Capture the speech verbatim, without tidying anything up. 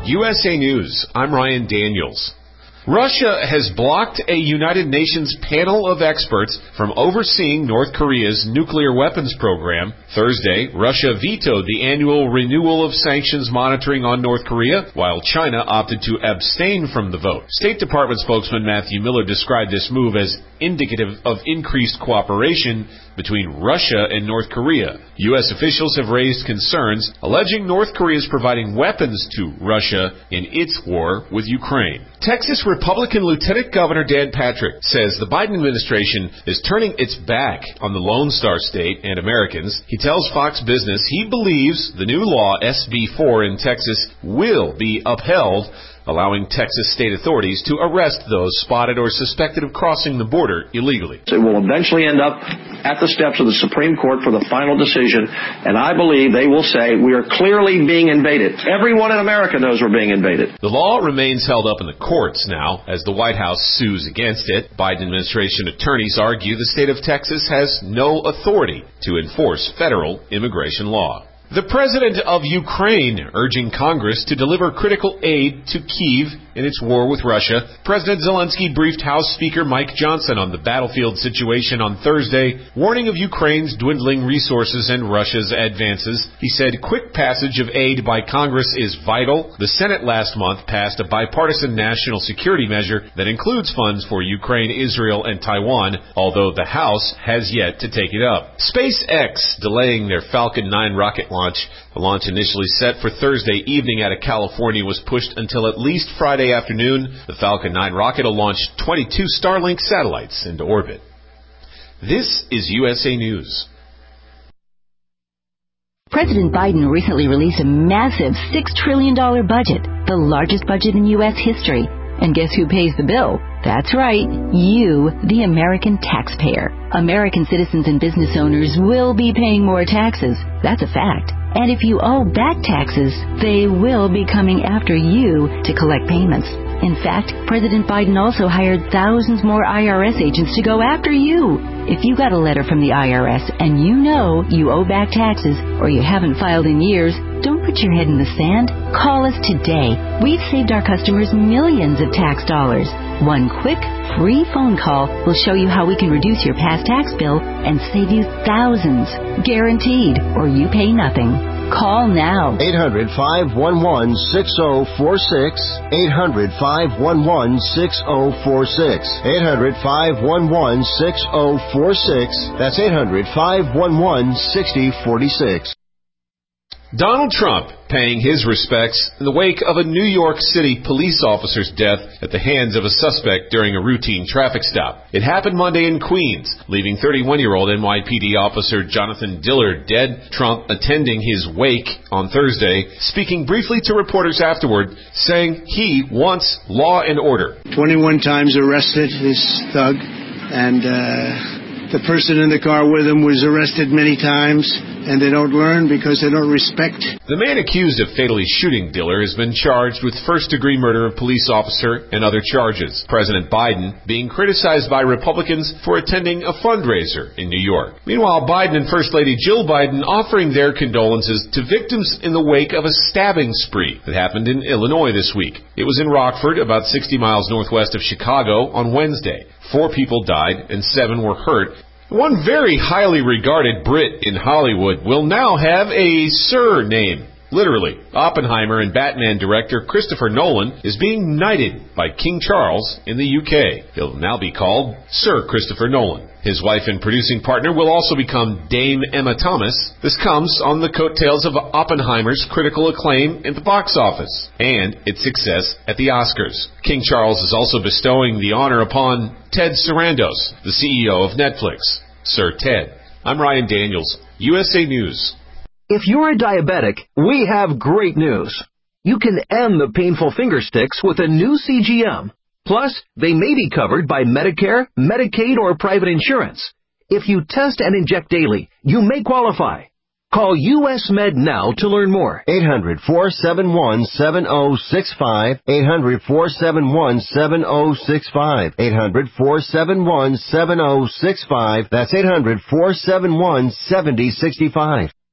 U S A News, I'm Ryan Daniels. Russia has blocked a United Nations panel of experts from overseeing North Korea's nuclear weapons program. Thursday, Russia vetoed the annual renewal of sanctions monitoring on North Korea, while China opted to abstain from the vote. State Department spokesman Matthew Miller described this move as indicative of increased cooperation between Russia and North Korea. U S officials have raised concerns, alleging North Korea is providing weapons to Russia in its war with Ukraine. Texas Republican Lieutenant Governor Dan Patrick says the Biden administration is turning its back on the Lone Star State and Americans. He tells Fox Business he believes the new law, S B four in Texas, will be upheld, allowing Texas state authorities to arrest those spotted or suspected of crossing the border illegally. It will eventually end up at the steps of the Supreme Court for the final decision, and I believe they will say we are clearly being invaded. Everyone in America knows we're being invaded. The law remains held up in the courts now as the White House sues against it. Biden administration attorneys argue the state of Texas has no authority to enforce federal immigration law. The president of Ukraine urging Congress to deliver critical aid to Kyiv in its war with Russia. President Zelensky briefed House Speaker Mike Johnson on the battlefield situation on Thursday, warning of Ukraine's dwindling resources and Russia's advances. He said quick passage of aid by Congress is vital. The Senate last month passed a bipartisan national security measure that includes funds for Ukraine, Israel, and Taiwan, although the House has yet to take it up. SpaceX delaying their Falcon nine rocket launch. The launch initially set for Thursday evening out of California was pushed until at least Friday afternoon. The Falcon nine rocket will launch twenty-two Starlink satellites into orbit. This is U S A News. President Biden recently released a massive six trillion dollars budget, the largest budget in U S history. And guess who pays the bill? That's right, you, the American taxpayer. American citizens and business owners will be paying more taxes. That's a fact. And if you owe back taxes, they will be coming after you to collect payments. In fact, President Biden also hired thousands more I R S agents to go after you. If you got a letter from the I R S and you know you owe back taxes or you haven't filed in years, don't put your head in the sand. Call us today. We've saved our customers millions of tax dollars. One quick, free phone call will show you how we can reduce your past tax bill and save you thousands. Guaranteed, or you pay nothing. Call now. eight hundred, five one one, six oh four six. eight hundred, five one one, six oh four six. eight hundred, five one one, six oh four six. That's eight hundred, five one one, six oh four six. Donald Trump paying his respects in the wake of a New York City police officer's death at the hands of a suspect during a routine traffic stop. It happened Monday in Queens, leaving thirty-one-year-old N Y P D officer Jonathan Dillard dead. Trump attending his wake on Thursday, speaking briefly to reporters afterward, saying he wants law and order. twenty-one times arrested, this thug, and uh, the person in the car with him was arrested many times. And they don't learn because they don't respect. The man accused of fatally shooting Dillard has been charged with first-degree murder of police officer and other charges. President Biden being criticized by Republicans for attending a fundraiser in New York. Meanwhile, Biden and First Lady Jill Biden offering their condolences to victims in the wake of a stabbing spree that happened in Illinois this week. It was in Rockford, about sixty miles northwest of Chicago, on Wednesday. Four people died and seven were hurt. One very highly regarded Brit in Hollywood will now have a Sir name. Literally. Oppenheimer and Batman director Christopher Nolan is being knighted by King Charles in the U K. He'll now be called Sir Christopher Nolan. His wife and producing partner will also become Dame Emma Thomas. This comes on the coattails of Oppenheimer's critical acclaim at the box office and its success at the Oscars. King Charles is also bestowing the honor upon Ted Sarandos, the C E O of Netflix. Sir Ted. I'm Ryan Daniels, U S A News. If you're a diabetic, we have great news. You can end the painful finger sticks with a new C G M. Plus, they may be covered by Medicare, Medicaid, or private insurance. If you test and inject daily, you may qualify. Call U S Med now to learn more. eight hundred, four seven one, seven oh six five. eight hundred, four seven one, seven oh six five. eight hundred, four seven one, seven oh six five. That's eight hundred, four seven one, seven oh six five.